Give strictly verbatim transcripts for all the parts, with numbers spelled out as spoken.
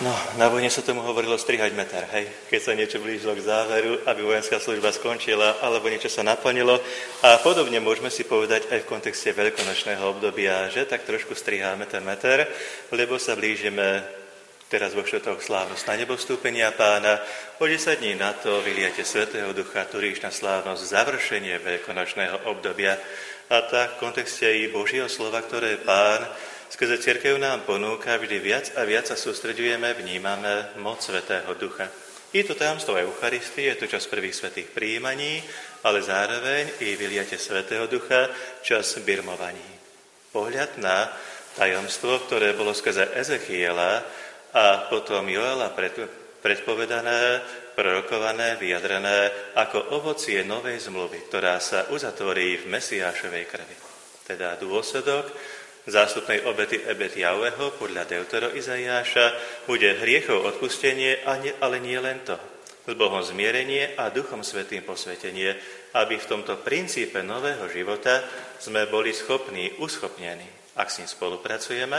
No, na vojne sa tomu hovorilo strihať meter, hej. Keď sa niečo blížilo k záveru, aby vojenská služba skončila, alebo niečo sa naplnilo. A podobne môžeme si povedať aj v kontexte veľkonočného obdobia, že tak trošku striháme ten meter, lebo sa blížime teraz vo štvrtok slávnosť na nebo vstúpenia Pána. O desať dní na to vyliate Svätého Ducha, Turíšna slávnosť, završenie veľkonočného obdobia. A tak v kontexte i Božieho slova, ktoré Pán skrze cirkev nám ponúka, vždy viac a viac sa sústreďujeme, vnímame moc Svätého Ducha. Je to tajomstvo Eucharistie, je to čas prvých svätých prijímaní, ale zároveň i vyliate Svätého Ducha, čas birmovaní. Pohľad na tajomstvo, ktoré bolo skrze Ezechiela a potom Joela pred, predpovedané, prorokované, vyjadrené ako ovocie novej zmluvy, ktorá sa uzatvorí v Mesiášovej krvi. Teda dôsledok zástupnej obety Ebet Jahveho podľa Deutero Izaiáša bude hriechov odpustenie, ale nie len to. S Bohom zmierenie a Duchom Svätým posvetenie, aby v tomto princípe nového života sme boli schopní, uschopnení, ak s ním spolupracujeme,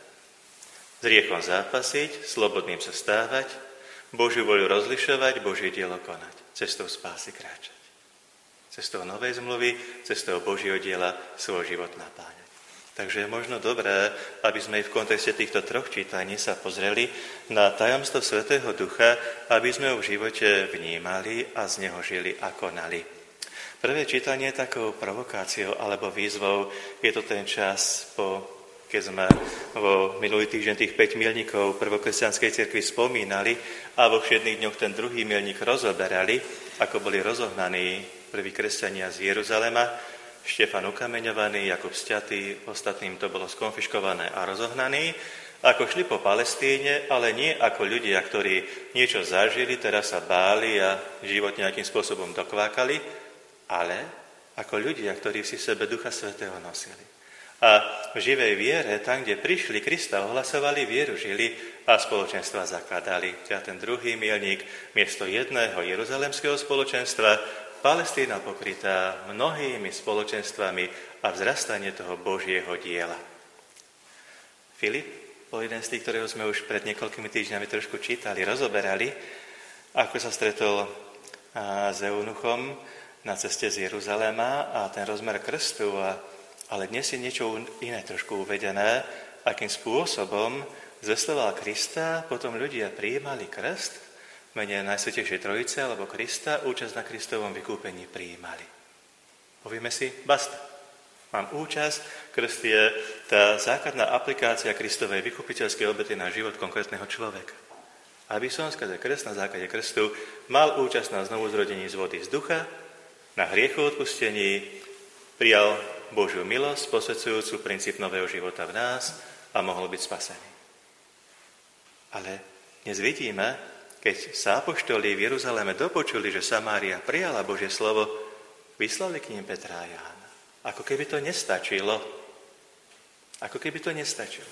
s hriechom zápasiť, slobodným sa stávať, Božiu voľu rozlišovať, Božie dielo konať, cestou spásy kráčať. Cestou novej zmluvy, cestou Božieho diela svoj život napáňať. Takže je možno dobré, aby sme v kontexte týchto troch čítaní sa pozreli na tajomstvo Svätého Ducha, aby sme ho v živote vnímali a z neho žili a konali. Prvé čítanie je takou provokáciou alebo výzvou. Je to ten čas, po, keď sme vo minulý týždeň tých päť milníkov prvokresťanskej cirkvi spomínali a vo všedných dňoch ten druhý milník rozoberali, ako boli rozohnaní prví kresťania z Jeruzalema, Štefan ukameňovaný, Jakub sťatý, ostatným to bolo skonfiškované a rozohnaný, ako šli po Palestíne, ale nie ako ľudia, ktorí niečo zažili, teraz sa báli a život nejakým spôsobom dokvákali, ale ako ľudia, ktorí si v sebe Ducha Svätého nosili. A v živej viere, tam, kde prišli Krista, ohlasovali, vieru žili a spoločenstva zakladali. Teda ten druhý milník, miesto jedného jeruzalemského spoločenstva, Palestína pokrytá mnohými spoločenstvami a vzrastanie toho Božieho diela. Filip, bol jeden z tých, ktorého sme už pred niekoľkými týždňami trošku čítali, rozoberali, ako sa stretol s eunuchom na ceste z Jeruzalema a ten rozmer krstu, a, ale dnes je niečo iné trošku uvedené, akým spôsobom zvestoval Krista, potom ľudia prijímali krst, mene Najsvätejšej Trojice alebo Krista, účasť na Kristovom vykúpení prijímali. Povieme si, basta. Mám účasť, krst je tá základná aplikácia Kristovej vykupiteľskej obety na život konkrétneho človeka. Aby som skrze krst na základe krstu mal účasť na znovuzrodení z vody z ducha, na hriechu odpustení, prijal Božiu milosť, posvedzujúcu princíp nového života v nás a mohol byť spasený. Ale dnes vidíme, keď sa apoštoli v Jeruzaleme dopočuli, že Samária prijala Božie slovo, vyslali k ním Petra a Jána. Ako keby to nestačilo. Ako keby to nestačilo.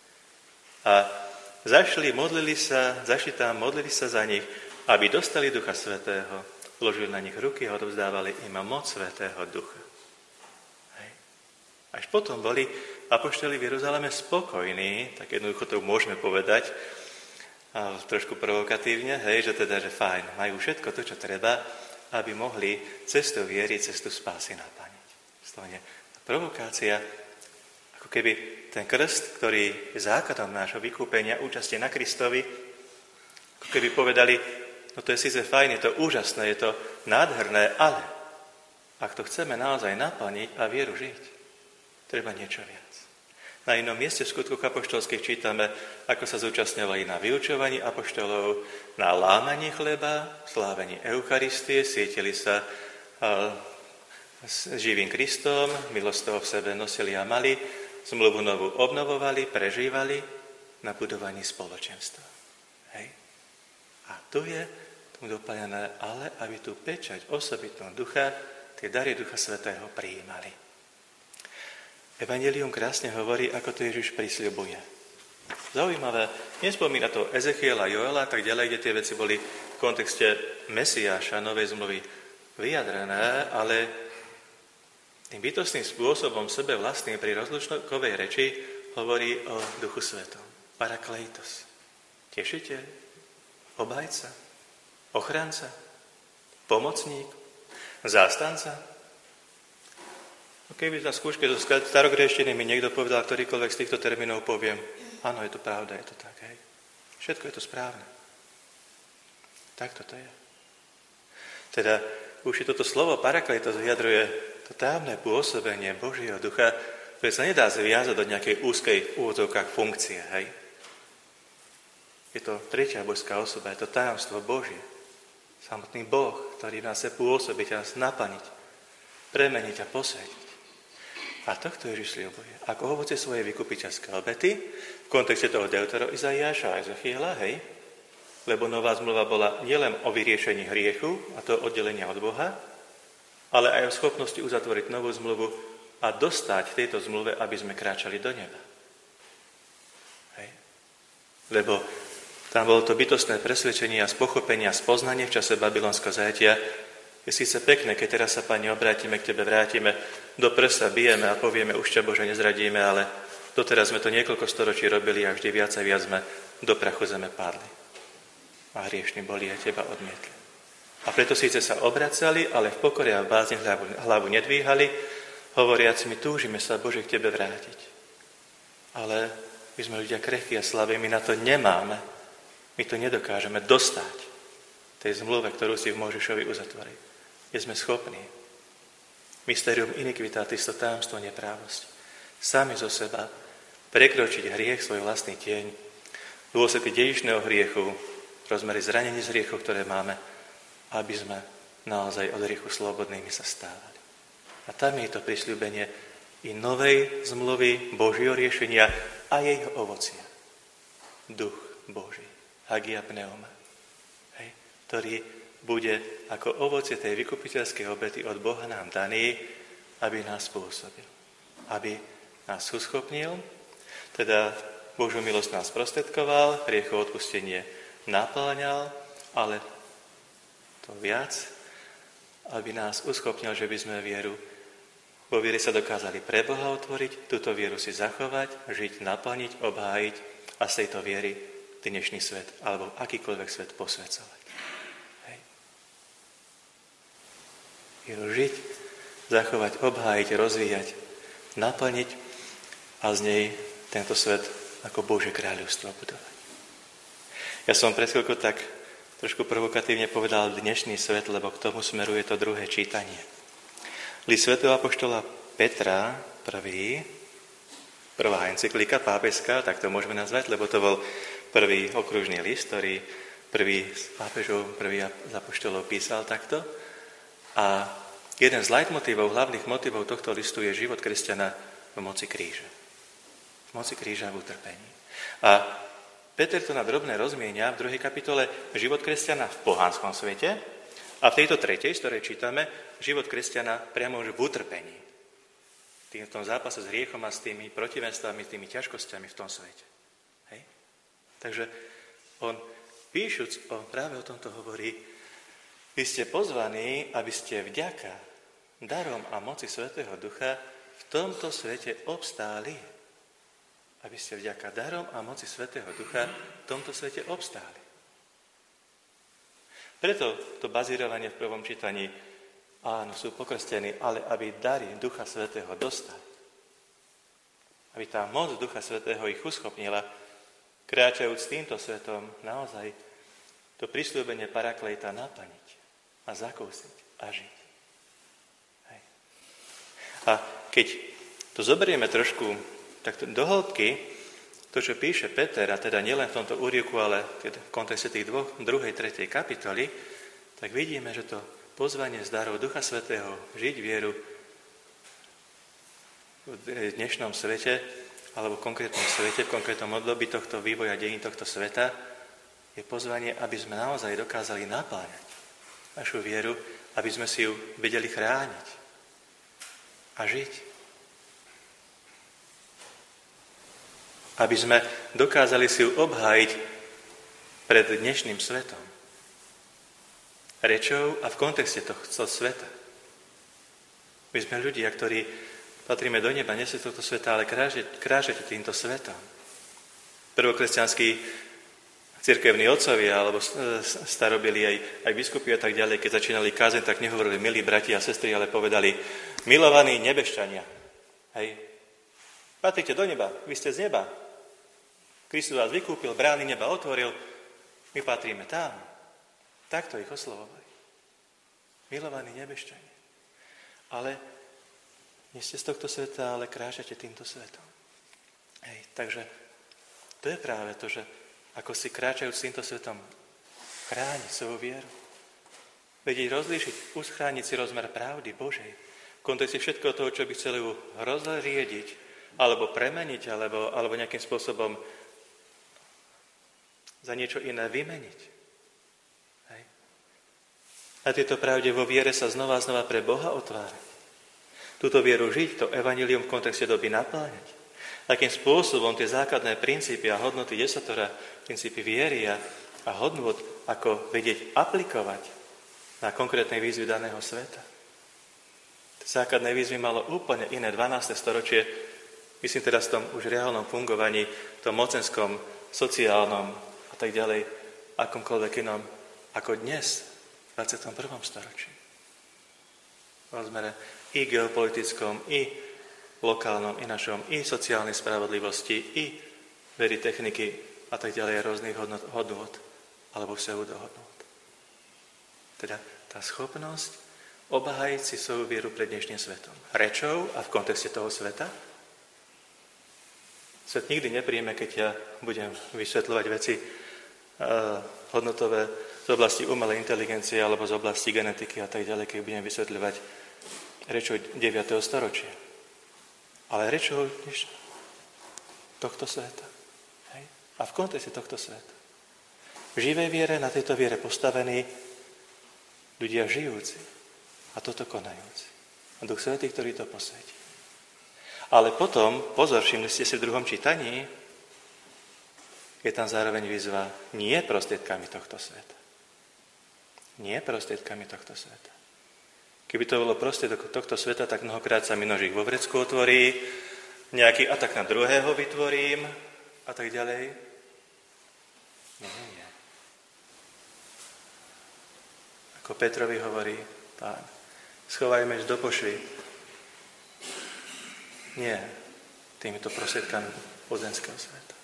A zašli, modlili sa, zašli tam, modlili sa za nich, aby dostali Ducha Svätého. Vložili na nich ruky a odovzdávali im moc Svätého Ducha. Hej. Až potom boli apoštoli v Jeruzaleme spokojní, tak jednoducho to môžeme povedať, a trošku provokatívne, hej, že teda, že fajn, majú všetko to, čo treba, aby mohli cestu viery, cestu spásy napániť. Slovne provokácia, ako keby ten krst, ktorý je základom nášho vykúpenia, účasti na Kristovi, ako keby povedali, no to je síce fajn, je to úžasné, je to nádherné, ale ak to chceme naozaj naplniť a vieru žiť, treba niečo viac. Na inom mieste v skutkoch apoštolských čítame, ako sa zúčastňovali na vyučovaní apoštolov, na lámaní chleba, slávení Eucharistie, sietili sa s živým Kristom, milosť toho v sebe nosili a mali, zmluvu novú obnovovali, prežívali na budovaní spoločenstva. Hej. A tu je tomu doplnené, ale aby tú pečať osobitného ducha, tie dary Ducha Svätého prijímali. Evangelium krásne hovorí, ako to Ježiš prisľubuje. Zaujímavé, nespomína to Ezechiela, Joela a tak ďalej, kde tie veci boli v kontexte Mesiáša, novej zmluvy vyjadrené, ale tým bytostným spôsobom sebe vlastným pri rozlučkovej reči hovorí o Duchu Svetom. Parakleitos. tešiteľ, obhajca, ochranca, pomocník, zástanca. Keby na skúške zo starogréštiny mi niekto povedal ktorýkoľvek z týchto termínov, poviem, áno, je to pravda, je to tak, hej. Všetko je to správne. Tak toto je. Teda už je toto slovo parakletos vyjadruje to tajomné pôsobenie Božieho ducha, ktoré sa nedá zviazať do nejakej úzkej úvodzovkách funkcie, hej. Je to tretia božská osoba, je to tajomstvo Božie. Samotný Boh, ktorý nás chce pôsobiť a nás naplniť, premeniť a posvetiť. A tohto Ježiš sľubuje. Ako ovocie svojej vykupiteľskej obety, v kontexte toho Deutero Izaiáša a Ezechiela, hej, lebo nová zmluva bola nielen o vyriešení hriechu, a to oddelenia od Boha, ale aj o schopnosti uzatvoriť novú zmluvu a dostať tejto zmluve, aby sme kráčali do neba. Hej. Lebo tam bolo to bytostné presvedčenie a spochopenie a spoznanie v čase babylonského zajatia. Je síce pekné, keď teraz sa, Pane, obrátime k Tebe, vrátime, do prsa bijeme a povieme, už ťa, Bože, nezradíme, ale doteraz sme to niekoľko storočí robili a vždy viac a viac sme do prachu zeme padli. A hriešni boli a Teba odmietli. A preto síce sa obracali, ale v pokore a v bázni hlavu, hlavu nedvíhali, hovoriac, my túžime sa, Bože, k Tebe vrátiť. Ale my sme ľudia krehkí a slabí, my na to nemáme. My to nedokážeme dostať tej zmluve, ktorú si v Mojžišovi uzatvoril. Nie sme schopní. Mysterium iniquitatis, to tajomstvo neprávosti. Sami zo seba prekročiť hriech, svoj vlastný tieň, dôsledky dedičného hriechu, rozmery zranení z hriechov, ktoré máme, aby sme naozaj od hriechu slobodnými sa stávali. A tam je to prisľúbenie i novej zmluvy Božieho riešenia a jeho ovocia. Duch Boží, hagia pneuma, hej, ktorý bude ako ovocie tej vykupiteľskej obety od Boha nám daný, aby nás pôsobil, aby nás uschopnil, teda Božiu milosť nás prostredkoval, hriechov odpustenie napĺňal, ale to viac, aby nás uschopnil, že by sme vieru, vo viere sa dokázali pre Boha otvoriť, túto vieru si zachovať, žiť, naplniť, obhájiť a z tejto viery dnešný svet alebo akýkoľvek svet posvedzovať. Hej. Vieru žiť, zachovať, obhájiť, rozvíjať, naplniť a z nej tento svet ako Božie kráľovstvo budovať. Ja som pred chvíľkou tak trošku provokatívne povedal dnešný svet, lebo k tomu smeruje to druhé čítanie. List svätého apoštola Petra, prvý, prvá encyklika pápežská, tak to môžeme nazvať, lebo to bol prvý okružný list, ktorý prvý z pápežov, prvý z apoštolov písal takto. A jeden z leitmotívov, hlavných motivov tohto listu je život kresťana v moci kríža. V moci kríža v utrpení. A Peter to na drobné rozmienia v druhej kapitole život kresťana v pohanskom svete a v tejto tretej, z ktorej čítame, život kresťana priamo už v utrpení. V tom zápase s hriechom a s tými protivenstvami, s tými ťažkosťami v tom svete. Hej? Takže on, píšuc o, práve o tomto hovorí, vy ste pozvaní, aby ste vďaka darom a moci Svätého Ducha v tomto svete obstáli. Aby ste vďaka darom a moci Svätého Ducha v tomto svete obstáli. Preto to bazírovanie v prvom čítaní, áno, sú pokrstení, ale aby dary Ducha Svätého dostali. Aby tá moc Ducha Svätého ich uschopnila, kráčajúc týmto svetom, naozaj to prisľúbenie parakleita naplniť a zakúsiť a žiť. Hej. A keď to zoberieme trošku tak do hĺbky, to, čo píše Peter, a teda nielen v tomto úryvku, ale v kontexte tých dvoch, druhej, tretej kapitoly, tak vidíme, že to pozvanie z darov Ducha Svätého žiť vieru v dnešnom svete, alebo v konkrétnom svete, v konkrétnom období tohto vývoja dejín tohto sveta, je pozvanie, aby sme naozaj dokázali napáňať našu vieru, aby sme si ju vedeli chrániť a žiť. Aby sme dokázali si ju obhájiť pred dnešným svetom. Rečou a v kontexte tohto sveta. My sme ľudia, ktorí patríme do neba, nie z tohto sveta, ale krážete týmto svetom. Prvokresťanskí cirkevní otcovia alebo starobili aj, aj biskupy a tak ďalej, keď začínali kázeň, tak nehovorili milí bratia a sestry, ale povedali milovaní nebešťania. Hej. Patrite do neba, vy ste z neba. Kristus vás vykúpil, brány neba otvoril, my patríme tam. Takto ich oslovovali. Milovaní nebešťania. Ale nie ste z tohto sveta, ale kráčate týmto svetom. Hej, takže to je práve to, že ako si kráčajúc týmto svetom chrániť svoju vieru. Vedieť rozlíšiť, uschrániť si rozmer pravdy Božej v kontexte všetkého toho, čo by chceli ju rozriediť, alebo premeniť, alebo, alebo nejakým spôsobom za niečo iné vymeniť. Hej. A tieto pravde vo viere sa znova a znova pre Boha otvárať. Túto vieru žiť, to evanjelium v kontexte doby naplňať. Takým spôsobom tie základné princípy a hodnoty desatora, princípy viery a, a hodnot, ako vedieť aplikovať na konkrétnej výzvy daného sveta. Tie základné výzvy malo úplne iné dvanáste storočie, myslím teraz v tom už reálnom fungovaní, v tom mocenskom, sociálnom a tak ďalej, akomkoľvek inom, ako dnes, v dvadsiatom prvom storočí. V rozmere i geopolitickom, i lokálnom, i našom, i sociálnej spravodlivosti, i very techniky a tak ďalej, rôznych hodnot, hodnot alebo pseudohodnot. Teda tá schopnosť obhájiť si svoju vieru pred dnešným svetom. Rečou a v kontexte toho sveta. Svet nikdy nepríjme, keď ja budem vysvetľovať veci uh, hodnotové z oblasti umelej inteligencie alebo z oblasti genetiky a tak ďalej, keď budem vysvetľovať rečou deviateho storočia. Ale rečou tohto sveta. Hej? A v kontexte tohto sveta. V živej viere, na tejto viere postavení ľudia žijúci a toto konajúci. A Duch Svätý, ktorý to posvetí. Ale potom, pozor, všimli ste si v druhom čítaní, je tam zároveň výzva nie prostriedkami tohto sveta. Nie prostriedkami tohto sveta. Keby to bolo prostriedok tohto sveta, tak mnohokrát sa mi nožík vo vrecku otvorí, nejaký atak na druhého vytvorím a tak ďalej. Nie, nie, nie. Ako Petrovi hovorí Pán, schovaj meč do pošvy. Nie týmito prostriedkami pozemského sveta.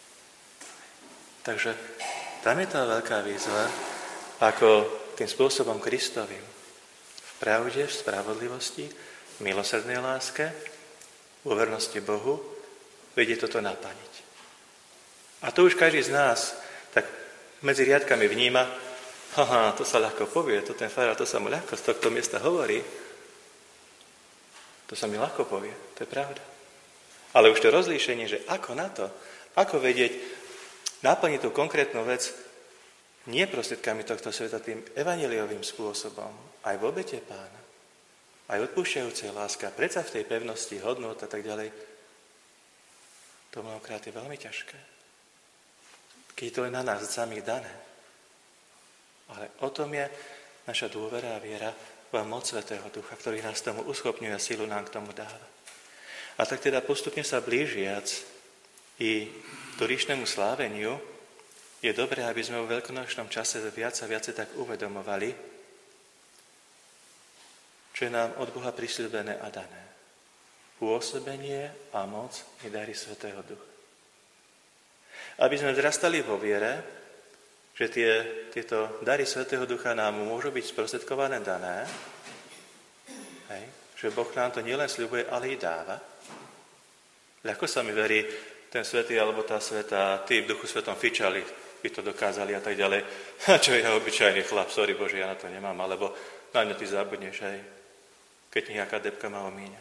Takže tam je tá veľká výzva, ako tým spôsobom Kristovým, v pravde, v spravodlivosti, v milosrdnej láske, vo vernosti Bohu, vedie toto naplniť. A to už každý z nás tak medzi riadkami vníma, haha, to sa ľahko povie, to ten farár, to sa mu ľahko z tohto miesta hovorí. To sa mi ľahko povie, to je pravda. Ale už to rozlíšenie, že ako na to, ako vedieť naplniť tú konkrétnu vec, nie prostriedkami tohto sveta, tým evanjeliovým spôsobom, aj v obete Pána, aj odpúšťajúcej láska, predsa v tej pevnosti, hodnot a tak ďalej, to mnohokrát je veľmi ťažké. Keď to je na nás samých dané. Ale o tom je naša dôvera a viera v moc Svätého Ducha, ktorý nás tomu uschopňuje a silu nám k tomu dáva. A tak teda postupne sa blížiac i do ríšnemu sláveniu, je dobré, aby sme v veľkonočnom čase viac a viac tak uvedomovali, čo je nám od Boha prisľúbené a dané. Pôsobenie a moc i dary Svätého Ducha. Aby sme vzrastali vo viere, že tie, tieto dary Svätého Ducha nám môžu byť sprostredkované dané, hej, že Boh nám to nielen sľubuje, ale i dáva. Ľahko sa mi verí ten svätý alebo tá svätá, tí v Duchu Svetom fičali, by to dokázali a tak ďalej. A čo ja obyčajný chlap, sorry Bože, ja na to nemám, alebo na mňa ty zabudneš, hej, keď nejaká debka ma omíňa.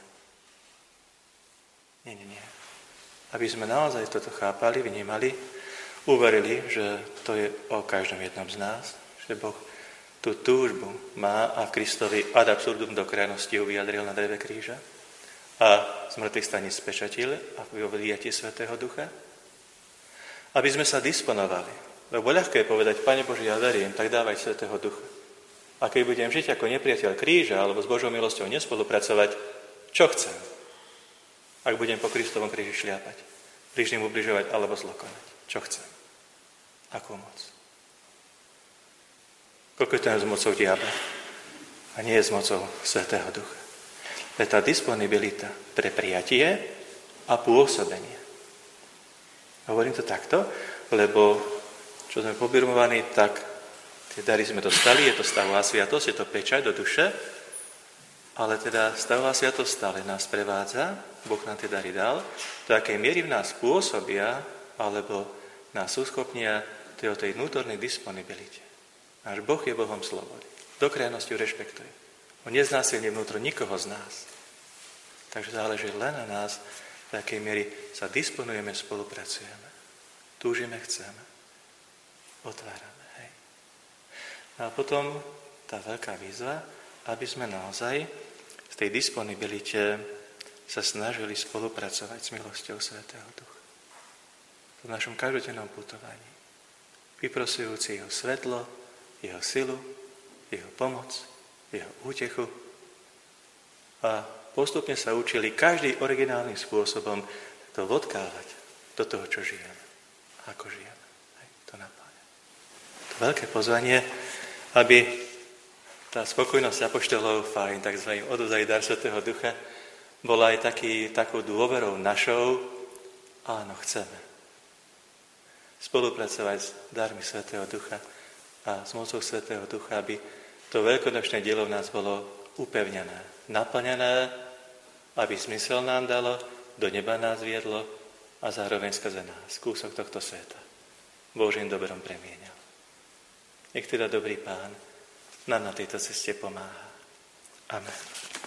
Nie, nie, nie. Aby sme naozaj toto chápali, vnímali, uverili, že to je o každom jednom z nás, že Boh tú túžbu má a v Kristovi ad absurdum do krajnosti ju vyjadril na dreve kríža a z mŕtvych staní spečatil a vo vliatí Svätého Ducha. Aby sme sa disponovali. Lebo ľahké je povedať, Pane Bože, ja verím, tak dávaj Svätého Ducha. A keď budem žiť ako nepriateľ kríža alebo s Božou milosťou nespolupracovať, čo chcem? Ak budem po Kristovom kríži šliapať, blížnym ubližovať alebo zlo konať. Čo chcem? Akú moc? Koľko je to s mocou diabla? A nie je s mocou Svätého Ducha. To je tá disponibilita pre prijatie a pôsobenie. Hovorím to takto, lebo čo sme pobirmovaní, tak tie dary sme dostali, je to stavová sviatosť, je to pečať do duše, ale teda stavová sviatosť stále nás prevádza, Boh nám tie dary dal, do akej miery v nás pôsobia, alebo nás uschopnia tej, tej vnútornej disponibilite. Náš Boh je Bohom slobody. Do krajnosti ju rešpektuje. On neznásilní vnútro nikoho z nás. Takže záleží len na nás, v akej miery sa disponujeme, spolupracujeme. Túžime, chceme. Otvárame. Hej. A potom tá veľká výzva, aby sme naozaj v tej disponibilite sa snažili spolupracovať s milosťou Svätého Ducha. V našom každodennom putovaní. Vyprosujúci jeho svetlo, jeho silu, jeho pomoc, jeho útechu. A postupne sa učili každý originálnym spôsobom to odkávať do toho, čo žijeme. Ako žijeme. Hej, to napája. To veľké pozvanie, aby tá spokojnosť apoštolov, fajn, takzvaný odovzdaj dar Svätého Ducha, bola aj taký, takou dôverou našou, áno, chceme spolupracovať s darmi Svätého Ducha a s mocou Svätého Ducha, aby to veľkonočné dielo v nás bolo upevnené, naplnené, aby zmysel nám dalo, do neba nás viedlo a zároveň skrze nás kúsok tohto sveta Božím dobrom premienil. Nech teda dobrý Pán nám na tejto ceste pomáha. Amen.